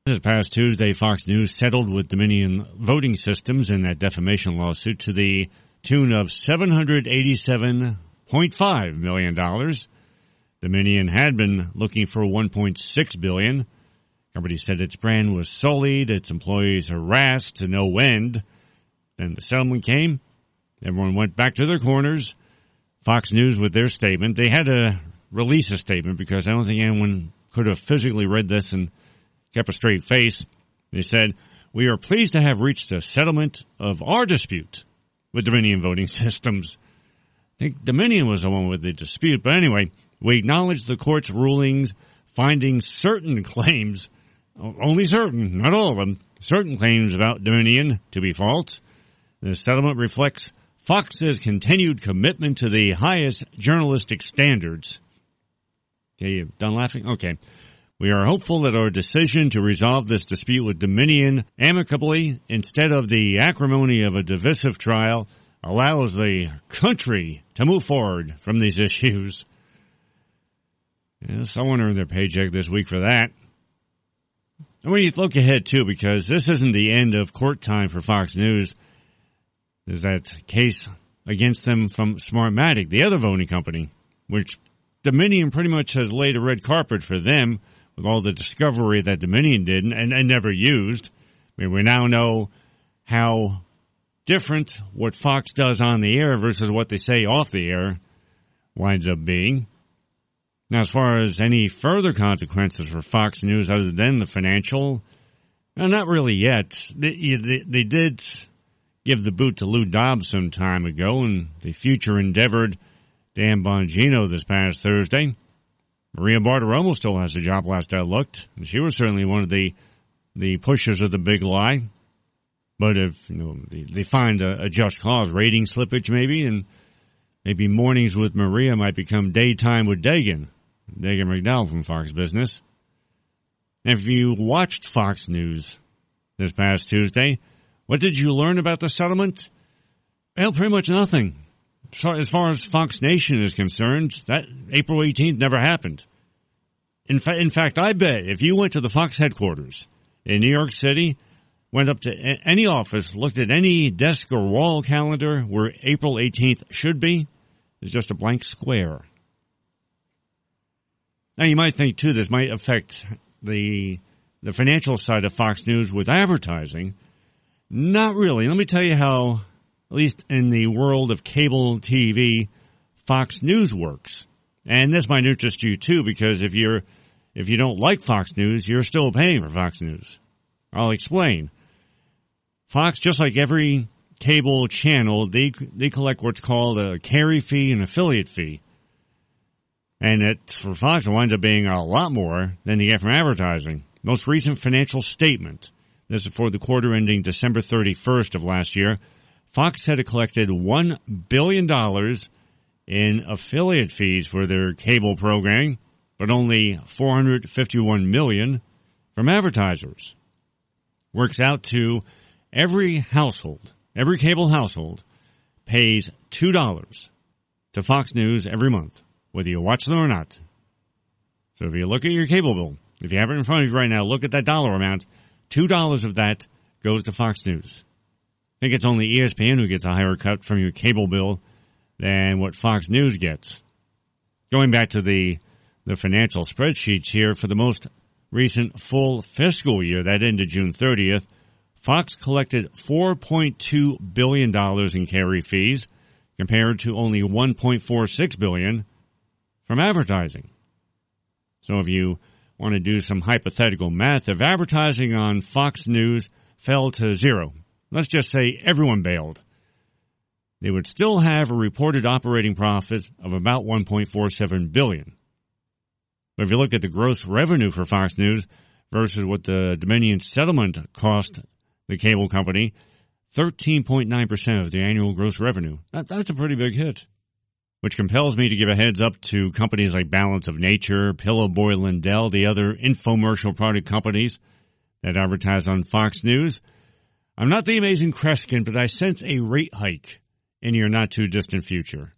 This past Tuesday, Fox News settled with Dominion Voting Systems in that defamation lawsuit to the tune of $787.5 million. Dominion had been looking for $1.6 billion. The company said its brand was sullied, its employees harassed to no end. Then the settlement came. Everyone went back to their corners. Fox News with their statement. They had to release a statement because I don't think anyone could have physically read this and kept a straight face. They said, "We are pleased to have reached a settlement of our dispute with Dominion Voting Systems." I think Dominion was the one with the dispute. But anyway, we acknowledge the court's rulings finding certain claims, only certain, not all of them, certain claims about Dominion to be false. The settlement reflects Fox's continued commitment to the highest journalistic standards. Okay, you done laughing? Okay. We are hopeful that our decision to resolve this dispute with Dominion amicably, instead of the acrimony of a divisive trial, allows the country to move forward from these issues. Yes, someone earned their paycheck this week for that. And we look ahead, too, because this isn't the end of court time for Fox News. There's that case against them from Smartmatic, the other voting company, which Dominion pretty much has laid a red carpet for them with all the discovery that Dominion did and never used. I mean, we now know how different what Fox does on the air versus what they say off the air winds up being. Now, as far as any further consequences for Fox News other than the financial, well, not really yet. They did give the boot to Lou Dobbs some time ago, and the future endeavored Dan Bongino this past Thursday. Maria Bartiromo still has a job last I looked, and she was certainly one of the pushers of the big lie. But if they find a just cause, rating slippage maybe, and maybe mornings with Maria might become daytime with Dagan McDowell from Fox Business. And if you watched Fox News this past Tuesday, what did you learn about the settlement? Well, pretty much nothing. As far as Fox Nation is concerned, that April 18th never happened. In fact, I bet if you went to the Fox headquarters in New York City, went up to any office, looked at any desk or wall calendar where April 18th should be, it's just a blank square. Now, you might think, too, this might affect the financial side of Fox News with advertising. Not really. Let me tell you how, at least in the world of cable TV, Fox News works. And this might interest you, too, because if you don't like Fox News, you're still paying for Fox News. I'll explain. Fox, just like every cable channel, they collect what's called a carry fee and affiliate fee. And for Fox, it winds up being a lot more than they get from advertising. Most recent financial statement, this is for the quarter ending December 31st of last year, Fox had collected $1 billion in affiliate fees for their cable programming, but only $451 million from advertisers. Works out to every cable household pays $2 to Fox News every month, whether you watch them or not. So if you look at your cable bill, if you have it in front of you right now, look at that dollar amount. $2 of that goes to Fox News. I think it's only ESPN who gets a higher cut from your cable bill than what Fox News gets. Going back to the financial spreadsheets here, for the most recent full fiscal year that ended June 30th, Fox collected $4.2 billion in carry fees compared to only $1.46 billion from advertising. So if you want to do some hypothetical math, if advertising on Fox News fell to zero, let's just say everyone bailed, they would still have a reported operating profit of about $1.47 billion. But if you look at the gross revenue for Fox News versus what the Dominion settlement cost the cable company, 13.9% of the annual gross revenue. That's a pretty big hit, which compels me to give a heads up to companies like Balance of Nature, Pillow Boy Lindell, the other infomercial product companies that advertise on Fox News. I'm not the amazing Kreskin, but I sense a rate hike in your not-too-distant future.